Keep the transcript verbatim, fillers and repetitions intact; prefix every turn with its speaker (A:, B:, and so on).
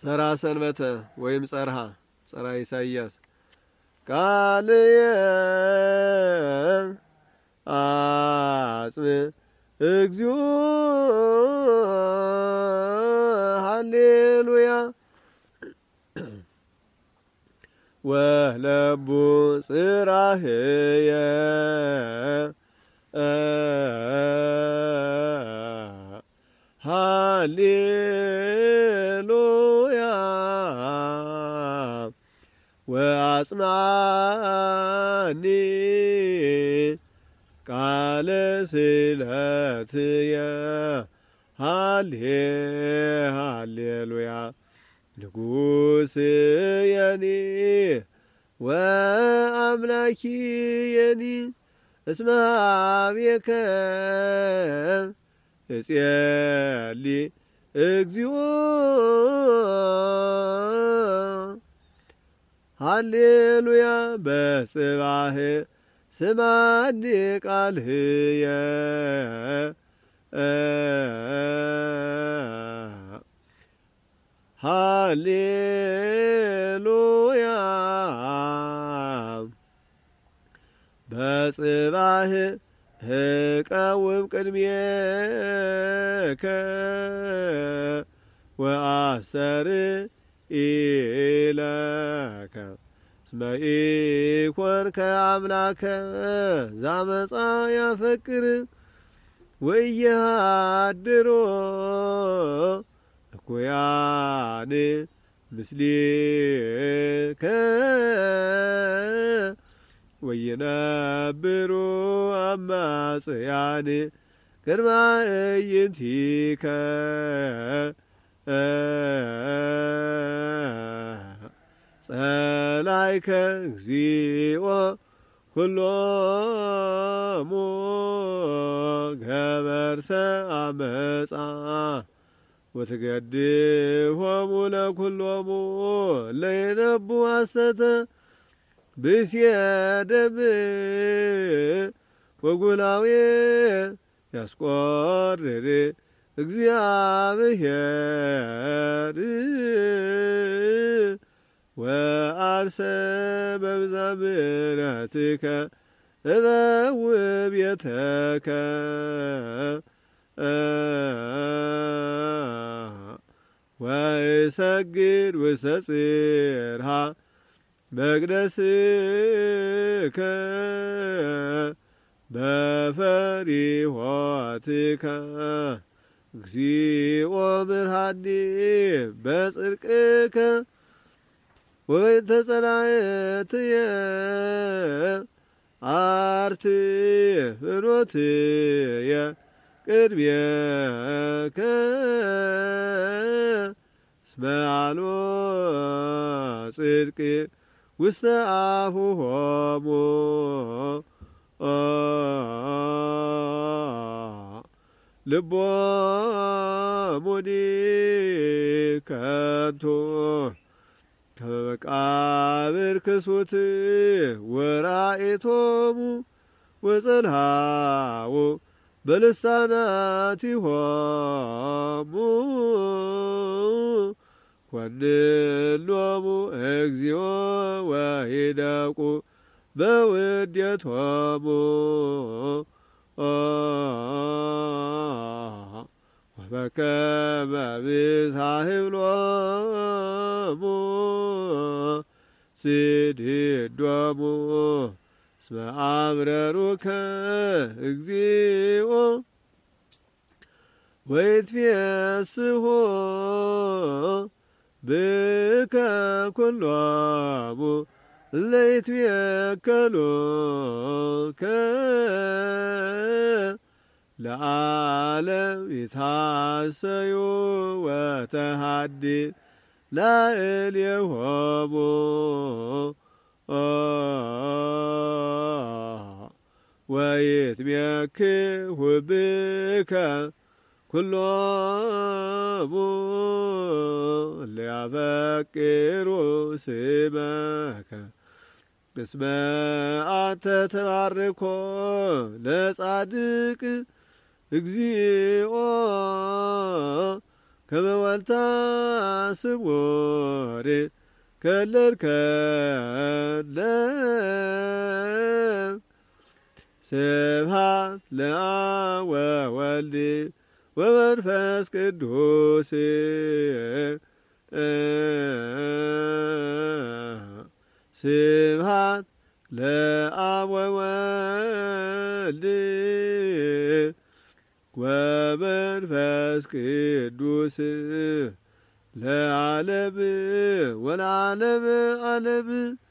A: ሰራ ሰንበተ ወይም ጸርሃ ጸራ ኢሳይያስ ቃልየ አጽም እግዚኦ ሃሌሉያ ወለቡ ጽራህየ ሃሌሉያ ወአጽናኒ ቃለ ስእለትየ ሃሌ ሃሌሉያ ንጉሥየኒ ወአምላኪየኒ እስመ ኀቤከ እጼሊ እግዚኦ ሃሌሉያ በጽባህ ስማኒ ቃልህየ ሃሌሉያ በጽባህ እቀውም ቅድሜከ ወአስተርኢለከ እስመ ኢኮንከ አምላከ ዘአመፃ ያፈቅር ወኢያድሮ እኩያን ምስሌከ ወይነብሩ አማጽያን ቅድመ አዕይንቲከ ጸላይከ እግዚኦ ኩሎሙ ገበርተ አመፃ ወትገድፎሙ ለኩሎሙ ለይነቡ ሐሰተ ብእሲደም ወጉላዌ ያስቆርር እግዚአብሔር ወአርሰ በብዛ ምሕረትከ እበውእቤተከ ወእሰግድ ውስተ ጽርሐ መቅደስከ በፈሪሆትከ እግዚኦ ምርሃኒ በጽድቅከ ወበእንተ ጸላእትየ አርቲ ፍኖትየ ቅድሜከ እስመ አልቦ ጽድቅ ውስተ አፉሆሙ ልቦሙኒ ከንቱ ከመቃብር ክሱት ወራኤቶሙ ወጸልሃው በልሳናቲሆሙ ኮንኖሙ እግዚኦ ወሂደቁ በውዴቶሙ ወበከመ ብዛህብሎሙ ሲድዶሙ እስመ አምረሩከ እግዚኦ ወይትፌስሖ ብከ ኩሎሙ ለይትቤከሉከ ለዓለም ይታሰዩ ወተሃድር ላዕሌሆሙ ወይትሜክሁ ብከ ኩሎሙ ለያፈቅሩ ስመከ እስመ አንተ ተባርኮ ለጻድቅ እግዚኦ ከመ ወልታ ስቡሬ ከለልከለ ስብሐት ለአብ ወወልድ ወመንፈስ ቅዱስ ስብሐት ለአብ ወወልድ ወመንፈስ ቅዱስ ለዓለም ወለዓለመ ዓለም